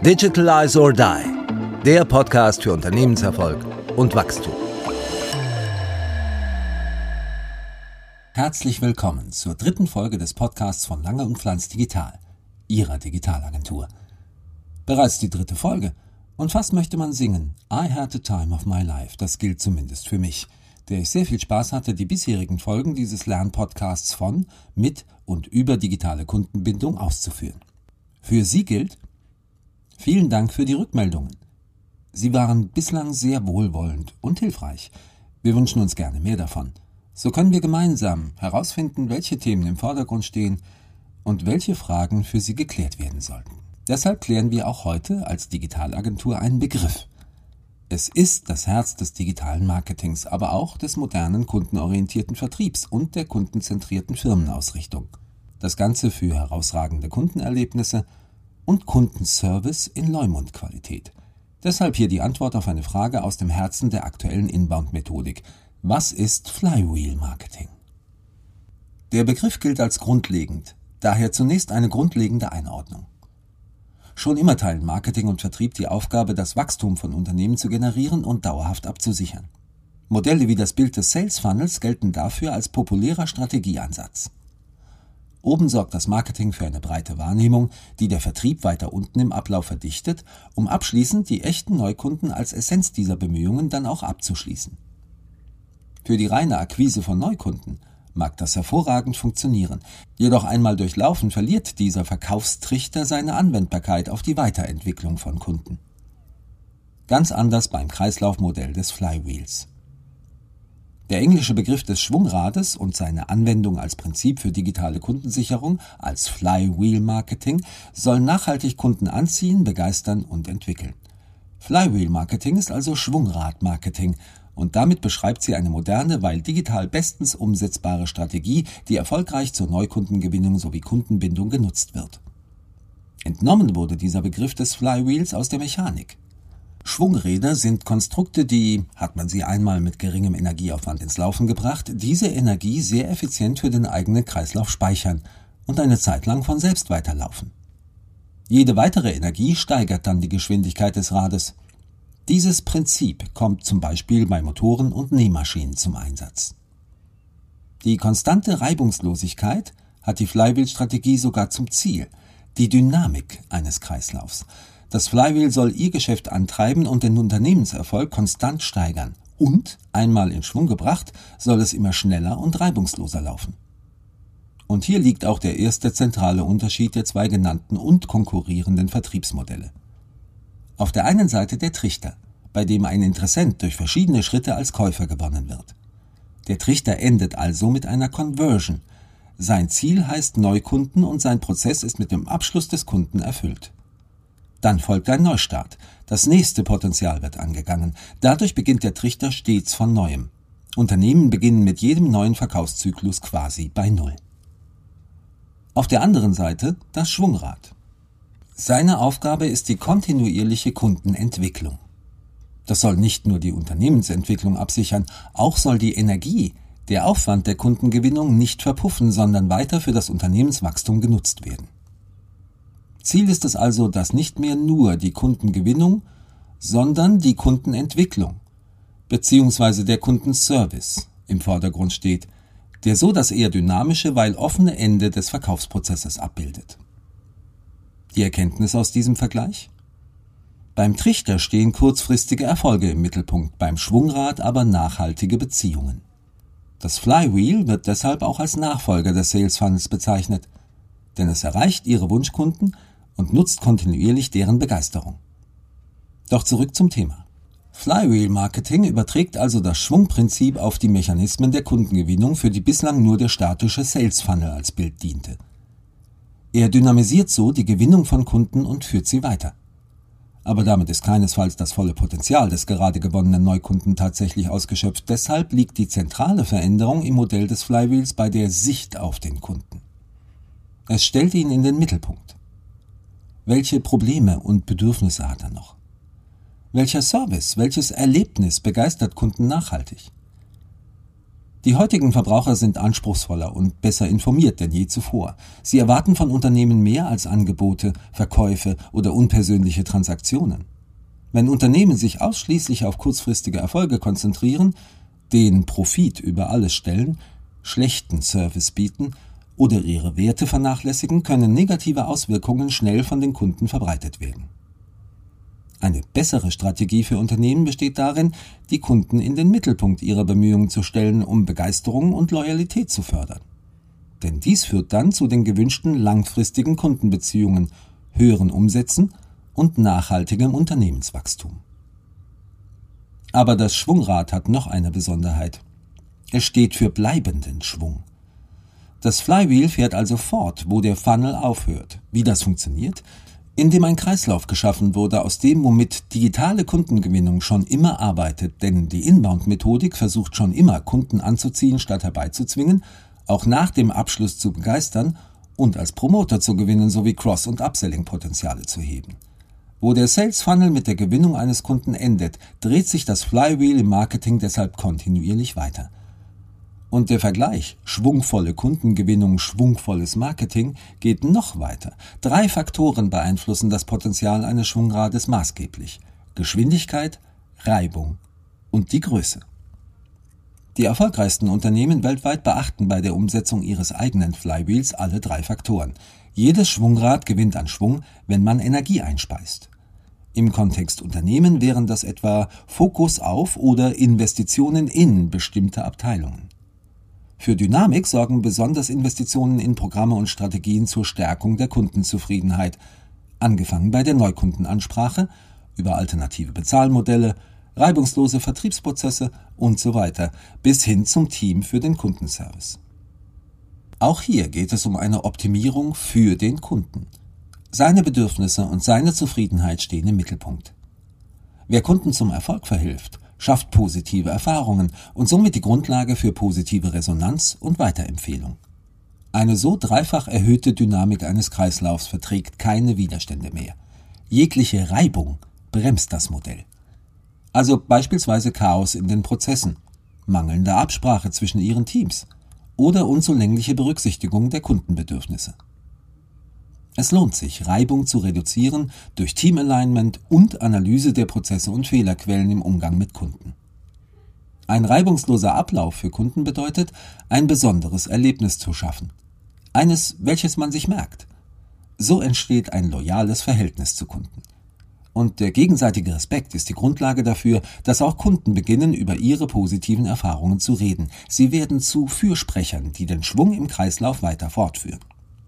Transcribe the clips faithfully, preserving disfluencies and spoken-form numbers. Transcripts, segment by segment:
Digitalize or Die, der Podcast für Unternehmenserfolg und Wachstum. Herzlich willkommen zur dritten Folge des Podcasts von Lange und Pflanz Digital, Ihrer Digitalagentur. Bereits die dritte Folge und fast möchte man singen I had the time of my life, das gilt zumindest für mich, der ich sehr viel Spaß hatte, die bisherigen Folgen dieses Lernpodcasts von, mit und über digitale Kundenbindung auszuführen. Für Sie gilt: Vielen Dank für die Rückmeldungen. Sie waren bislang sehr wohlwollend und hilfreich. Wir wünschen uns gerne mehr davon. So können wir gemeinsam herausfinden, welche Themen im Vordergrund stehen und welche Fragen für Sie geklärt werden sollten. Deshalb klären wir auch heute als Digitalagentur einen Begriff. Es ist das Herz des digitalen Marketings, aber auch des modernen kundenorientierten Vertriebs und der kundenzentrierten Firmenausrichtung. Das Ganze für herausragende Kundenerlebnisse und Kundenservice in Leumundqualität. Deshalb hier die Antwort auf eine Frage aus dem Herzen der aktuellen Inbound-Methodik. Was ist Flywheel-Marketing? Der Begriff gilt als grundlegend, daher zunächst eine grundlegende Einordnung. Schon immer teilen Marketing und Vertrieb die Aufgabe, das Wachstum von Unternehmen zu generieren und dauerhaft abzusichern. Modelle wie das Bild des Sales Funnels gelten dafür als populärer Strategieansatz. Oben sorgt das Marketing für eine breite Wahrnehmung, die der Vertrieb weiter unten im Ablauf verdichtet, um abschließend die echten Neukunden als Essenz dieser Bemühungen dann auch abzuschließen. Für die reine Akquise von Neukunden mag das hervorragend funktionieren, jedoch einmal durchlaufen verliert dieser Verkaufstrichter seine Anwendbarkeit auf die Weiterentwicklung von Kunden. Ganz anders beim Kreislaufmodell des Flywheels. Der englische Begriff des Schwungrades und seine Anwendung als Prinzip für digitale Kundensicherung als Flywheel Marketing soll nachhaltig Kunden anziehen, begeistern und entwickeln. Flywheel Marketing ist also Schwungrad-Marketing und damit beschreibt sie eine moderne, weil digital bestens umsetzbare Strategie, die erfolgreich zur Neukundengewinnung sowie Kundenbindung genutzt wird. Entnommen wurde dieser Begriff des Flywheels aus der Mechanik. Schwungräder sind Konstrukte, die, hat man sie einmal mit geringem Energieaufwand ins Laufen gebracht, diese Energie sehr effizient für den eigenen Kreislauf speichern und eine Zeit lang von selbst weiterlaufen. Jede weitere Energie steigert dann die Geschwindigkeit des Rades. Dieses Prinzip kommt zum Beispiel bei Motoren und Nähmaschinen zum Einsatz. Die konstante Reibungslosigkeit hat die Flywheel-Strategie sogar zum Ziel, die Dynamik eines Kreislaufs. Das Flywheel soll ihr Geschäft antreiben und den Unternehmenserfolg konstant steigern. Und, einmal in Schwung gebracht, soll es immer schneller und reibungsloser laufen. Und hier liegt auch der erste zentrale Unterschied der zwei genannten und konkurrierenden Vertriebsmodelle. Auf der einen Seite der Trichter, bei dem ein Interessent durch verschiedene Schritte als Käufer gewonnen wird. Der Trichter endet also mit einer Conversion. Sein Ziel heißt Neukunden und sein Prozess ist mit dem Abschluss des Kunden erfüllt. Dann folgt ein Neustart. Das nächste Potenzial wird angegangen. Dadurch beginnt der Trichter stets von Neuem. Unternehmen beginnen mit jedem neuen Verkaufszyklus quasi bei Null. Auf der anderen Seite das Schwungrad. Seine Aufgabe ist die kontinuierliche Kundenentwicklung. Das soll nicht nur die Unternehmensentwicklung absichern, auch soll die Energie, der Aufwand der Kundengewinnung nicht verpuffen, sondern weiter für das Unternehmenswachstum genutzt werden. Ziel ist es also, dass nicht mehr nur die Kundengewinnung, sondern die Kundenentwicklung bzw. der Kundenservice im Vordergrund steht, der so das eher dynamische, weil offene Ende des Verkaufsprozesses abbildet. Die Erkenntnis aus diesem Vergleich? Beim Trichter stehen kurzfristige Erfolge im Mittelpunkt, beim Schwungrad aber nachhaltige Beziehungen. Das Flywheel wird deshalb auch als Nachfolger des Sales Funnels bezeichnet, denn es erreicht Ihre Wunschkunden und nutzt kontinuierlich deren Begeisterung. Doch zurück zum Thema. Flywheel Marketing überträgt also das Schwungprinzip auf die Mechanismen der Kundengewinnung, für die bislang nur der statische Sales Funnel als Bild diente. Er dynamisiert so die Gewinnung von Kunden und führt sie weiter. Aber damit ist keinesfalls das volle Potenzial des gerade gewonnenen Neukunden tatsächlich ausgeschöpft. Deshalb liegt die zentrale Veränderung im Modell des Flywheels bei der Sicht auf den Kunden. Es stellt ihn in den Mittelpunkt. Welche Probleme und Bedürfnisse hat er noch? Welcher Service, welches Erlebnis begeistert Kunden nachhaltig? Die heutigen Verbraucher sind anspruchsvoller und besser informiert denn je zuvor. Sie erwarten von Unternehmen mehr als Angebote, Verkäufe oder unpersönliche Transaktionen. Wenn Unternehmen sich ausschließlich auf kurzfristige Erfolge konzentrieren, den Profit über alles stellen, schlechten Service bieten oder ihre Werte vernachlässigen, können negative Auswirkungen schnell von den Kunden verbreitet werden. Eine bessere Strategie für Unternehmen besteht darin, die Kunden in den Mittelpunkt ihrer Bemühungen zu stellen, um Begeisterung und Loyalität zu fördern. Denn dies führt dann zu den gewünschten langfristigen Kundenbeziehungen, höheren Umsätzen und nachhaltigem Unternehmenswachstum. Aber das Schwungrad hat noch eine Besonderheit. Es steht für bleibenden Schwung. Das Flywheel fährt also fort, wo der Funnel aufhört. Wie das funktioniert? Indem ein Kreislauf geschaffen wurde, aus dem, womit digitale Kundengewinnung schon immer arbeitet, denn die Inbound-Methodik versucht schon immer, Kunden anzuziehen statt herbeizuzwingen, auch nach dem Abschluss zu begeistern und als Promoter zu gewinnen sowie Cross- und Upselling-Potenziale zu heben. Wo der Sales-Funnel mit der Gewinnung eines Kunden endet, dreht sich das Flywheel im Marketing deshalb kontinuierlich weiter. Und der Vergleich schwungvolle Kundengewinnung, schwungvolles Marketing geht noch weiter. Drei Faktoren beeinflussen das Potenzial eines Schwungrades maßgeblich: Geschwindigkeit, Reibung und die Größe. Die erfolgreichsten Unternehmen weltweit beachten bei der Umsetzung ihres eigenen Flywheels alle drei Faktoren. Jedes Schwungrad gewinnt an Schwung, wenn man Energie einspeist. Im Kontext Unternehmen wären das etwa Fokus auf oder Investitionen in bestimmte Abteilungen. Für Dynamik sorgen besonders Investitionen in Programme und Strategien zur Stärkung der Kundenzufriedenheit, angefangen bei der Neukundenansprache, über alternative Bezahlmodelle, reibungslose Vertriebsprozesse und so weiter, bis hin zum Team für den Kundenservice. Auch hier geht es um eine Optimierung für den Kunden. Seine Bedürfnisse und seine Zufriedenheit stehen im Mittelpunkt. Wer Kunden zum Erfolg verhilft, schafft positive Erfahrungen und somit die Grundlage für positive Resonanz und Weiterempfehlung. Eine so dreifach erhöhte Dynamik eines Kreislaufs verträgt keine Widerstände mehr. Jegliche Reibung bremst das Modell. Also beispielsweise Chaos in den Prozessen, mangelnde Absprache zwischen ihren Teams oder unzulängliche Berücksichtigung der Kundenbedürfnisse. Es lohnt sich, Reibung zu reduzieren durch Teamalignment und Analyse der Prozesse und Fehlerquellen im Umgang mit Kunden. Ein reibungsloser Ablauf für Kunden bedeutet, ein besonderes Erlebnis zu schaffen. Eines, welches man sich merkt. So entsteht ein loyales Verhältnis zu Kunden. Und der gegenseitige Respekt ist die Grundlage dafür, dass auch Kunden beginnen, über ihre positiven Erfahrungen zu reden. Sie werden zu Fürsprechern, die den Schwung im Kreislauf weiter fortführen.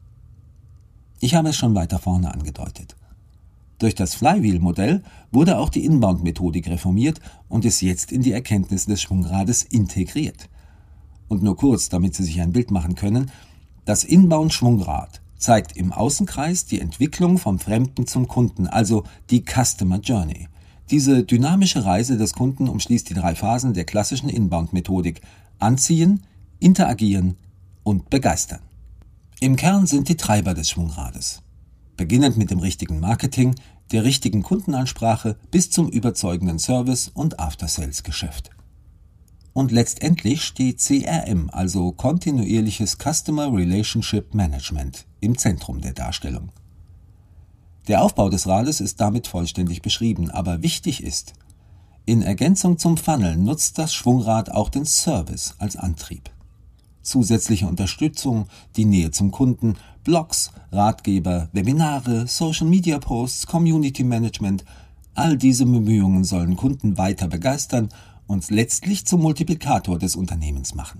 Ich habe es schon weiter vorne angedeutet. Durch das Flywheel-Modell wurde auch die Inbound-Methodik reformiert und ist jetzt in die Erkenntnisse des Schwungrades integriert. Und nur kurz, damit Sie sich ein Bild machen können: Das Inbound-Schwungrad zeigt im Außenkreis die Entwicklung vom Fremden zum Kunden, also die Customer Journey. Diese dynamische Reise des Kunden umschließt die drei Phasen der klassischen Inbound-Methodik: Anziehen, Interagieren und Begeistern. Im Kern sind die Treiber des Schwungrades. Beginnend mit dem richtigen Marketing, der richtigen Kundenansprache bis zum überzeugenden Service- und After-Sales-Geschäft. Und letztendlich steht C R M, also kontinuierliches Customer Relationship Management, im Zentrum der Darstellung. Der Aufbau des Rades ist damit vollständig beschrieben, aber wichtig ist: In Ergänzung zum Funnel nutzt das Schwungrad auch den Service als Antrieb. Zusätzliche Unterstützung, die Nähe zum Kunden, Blogs, Ratgeber, Webinare, Social-Media-Posts, Community-Management, all diese Bemühungen sollen Kunden weiter begeistern und letztlich zum Multiplikator des Unternehmens machen.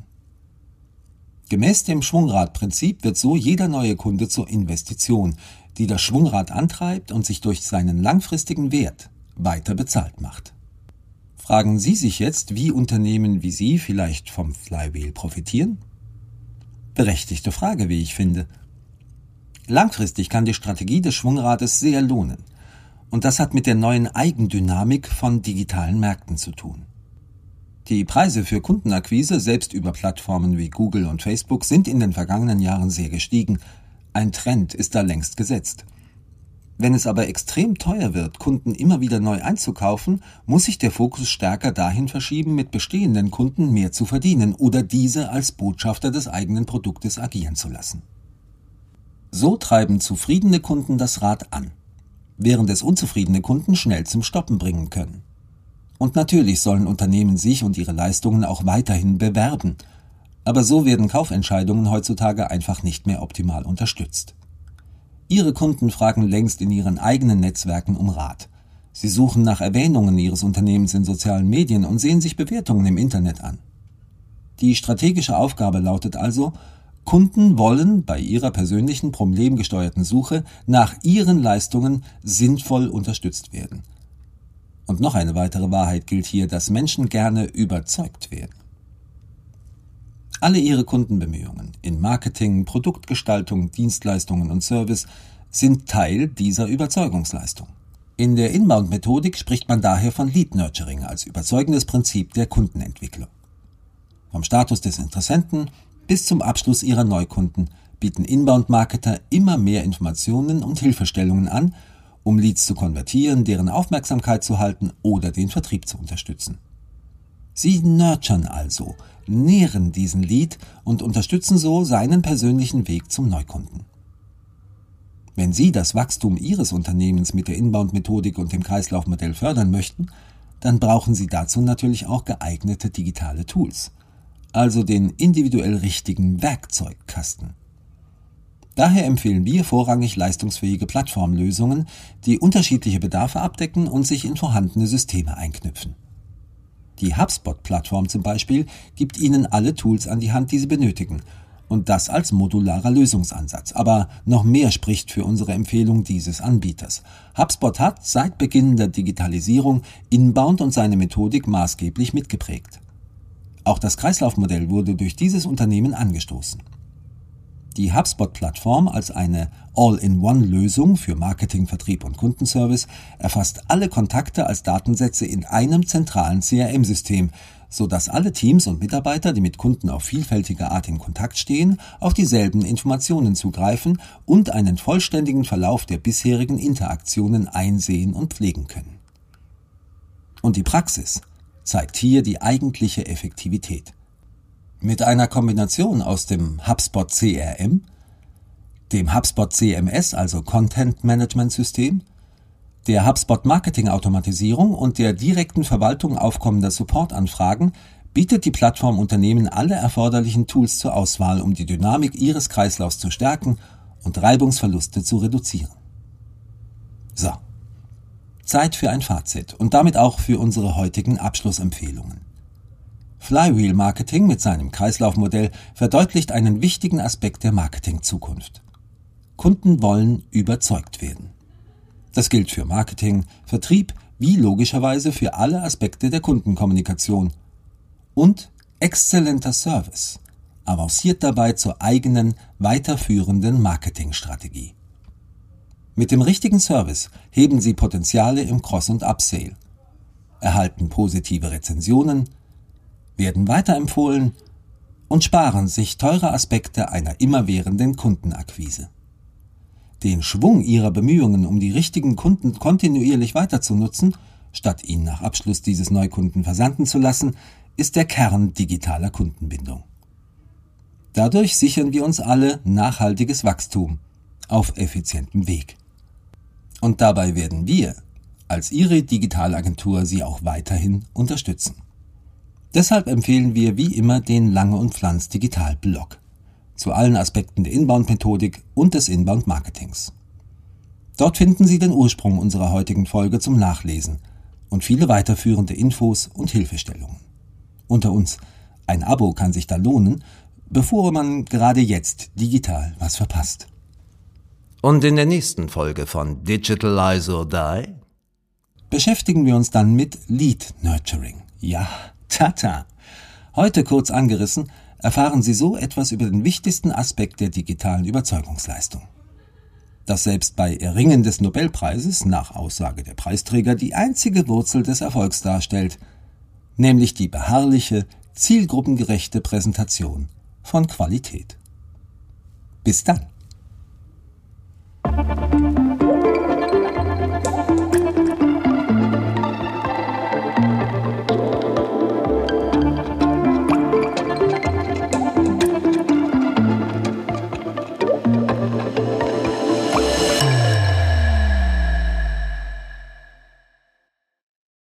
Gemäß dem Schwungrad-Prinzip wird so jeder neue Kunde zur Investition, die das Schwungrad antreibt und sich durch seinen langfristigen Wert weiter bezahlt macht. Fragen Sie sich jetzt, wie Unternehmen wie Sie vielleicht vom Flywheel profitieren? Berechtigte Frage, wie ich finde. Langfristig kann die Strategie des Schwungrades sehr lohnen. Und das hat mit der neuen Eigendynamik von digitalen Märkten zu tun. Die Preise für Kundenakquise, selbst über Plattformen wie Google und Facebook, sind in den vergangenen Jahren sehr gestiegen. Ein Trend ist da längst gesetzt. Wenn es aber extrem teuer wird, Kunden immer wieder neu einzukaufen, muss sich der Fokus stärker dahin verschieben, mit bestehenden Kunden mehr zu verdienen oder diese als Botschafter des eigenen Produktes agieren zu lassen. So treiben zufriedene Kunden das Rad an, während es unzufriedene Kunden schnell zum Stoppen bringen können. Und natürlich sollen Unternehmen sich und ihre Leistungen auch weiterhin bewerben, aber so werden Kaufentscheidungen heutzutage einfach nicht mehr optimal unterstützt. Ihre Kunden fragen längst in ihren eigenen Netzwerken um Rat. Sie suchen nach Erwähnungen ihres Unternehmens in sozialen Medien und sehen sich Bewertungen im Internet an. Die strategische Aufgabe lautet also, Kunden wollen bei ihrer persönlichen problemgesteuerten Suche nach ihren Leistungen sinnvoll unterstützt werden. Und noch eine weitere Wahrheit gilt hier, dass Menschen gerne überzeugt werden. Alle ihre Kundenbemühungen in Marketing, Produktgestaltung, Dienstleistungen und Service sind Teil dieser Überzeugungsleistung. In der Inbound-Methodik spricht man daher von Lead Nurturing als überzeugendes Prinzip der Kundenentwicklung. Vom Status des Interessenten bis zum Abschluss ihrer Neukunden bieten Inbound-Marketer immer mehr Informationen und Hilfestellungen an, um Leads zu konvertieren, deren Aufmerksamkeit zu halten oder den Vertrieb zu unterstützen. Sie nurturen also, nähren diesen Lead und unterstützen so seinen persönlichen Weg zum Neukunden. Wenn Sie das Wachstum Ihres Unternehmens mit der Inbound-Methodik und dem Kreislaufmodell fördern möchten, dann brauchen Sie dazu natürlich auch geeignete digitale Tools, also den individuell richtigen Werkzeugkasten. Daher empfehlen wir vorrangig leistungsfähige Plattformlösungen, die unterschiedliche Bedarfe abdecken und sich in vorhandene Systeme einknüpfen. Die HubSpot-Plattform zum Beispiel gibt Ihnen alle Tools an die Hand, die Sie benötigen, und das als modularer Lösungsansatz. Aber noch mehr spricht für unsere Empfehlung dieses Anbieters. HubSpot hat seit Beginn der Digitalisierung Inbound und seine Methodik maßgeblich mitgeprägt. Auch das Kreislaufmodell wurde durch dieses Unternehmen angestoßen. Die HubSpot-Plattform als eine All-in-One-Lösung für Marketing, Vertrieb und Kundenservice erfasst alle Kontakte als Datensätze in einem zentralen C R M-System, sodass alle Teams und Mitarbeiter, die mit Kunden auf vielfältige Art in Kontakt stehen, auf dieselben Informationen zugreifen und einen vollständigen Verlauf der bisherigen Interaktionen einsehen und pflegen können. Und die Praxis zeigt hier die eigentliche Effektivität. Mit einer Kombination aus dem HubSpot C R M, dem HubSpot C M S, also Content Management System, der HubSpot Marketing Automatisierung und der direkten Verwaltung aufkommender Supportanfragen bietet die Plattform Unternehmen alle erforderlichen Tools zur Auswahl, um die Dynamik ihres Kreislaufs zu stärken und Reibungsverluste zu reduzieren. So, Zeit für ein Fazit und damit auch für unsere heutigen Abschlussempfehlungen. Flywheel Marketing mit seinem Kreislaufmodell verdeutlicht einen wichtigen Aspekt der Marketing-Zukunft. Kunden wollen überzeugt werden. Das gilt für Marketing, Vertrieb wie logischerweise für alle Aspekte der Kundenkommunikation. Und exzellenter Service avanciert dabei zur eigenen, weiterführenden Marketingstrategie. Mit dem richtigen Service heben Sie Potenziale im Cross- und Upsale, erhalten positive Rezensionen, werden weiterempfohlen und sparen sich teure Aspekte einer immerwährenden Kundenakquise. Den Schwung Ihrer Bemühungen, um die richtigen Kunden kontinuierlich weiterzunutzen, statt ihn nach Abschluss dieses Neukunden versanden zu lassen, ist der Kern digitaler Kundenbindung. Dadurch sichern wir uns alle nachhaltiges Wachstum auf effizientem Weg. Und dabei werden wir als Ihre Digitalagentur Sie auch weiterhin unterstützen. Deshalb empfehlen wir wie immer den Lange und Pflanz Digital Blog zu allen Aspekten der Inbound-Methodik und des Inbound-Marketings. Dort finden Sie den Ursprung unserer heutigen Folge zum Nachlesen und viele weiterführende Infos und Hilfestellungen. Unter uns, ein Abo kann sich da lohnen, bevor man gerade jetzt digital was verpasst. Und in der nächsten Folge von Digitalize or Die beschäftigen wir uns dann mit Lead Nurturing. Ja, tata! Heute kurz angerissen, erfahren Sie so etwas über den wichtigsten Aspekt der digitalen Überzeugungsleistung. Dass selbst bei Erringen des Nobelpreises nach Aussage der Preisträger die einzige Wurzel des Erfolgs darstellt, nämlich die beharrliche, zielgruppengerechte Präsentation von Qualität. Bis dann!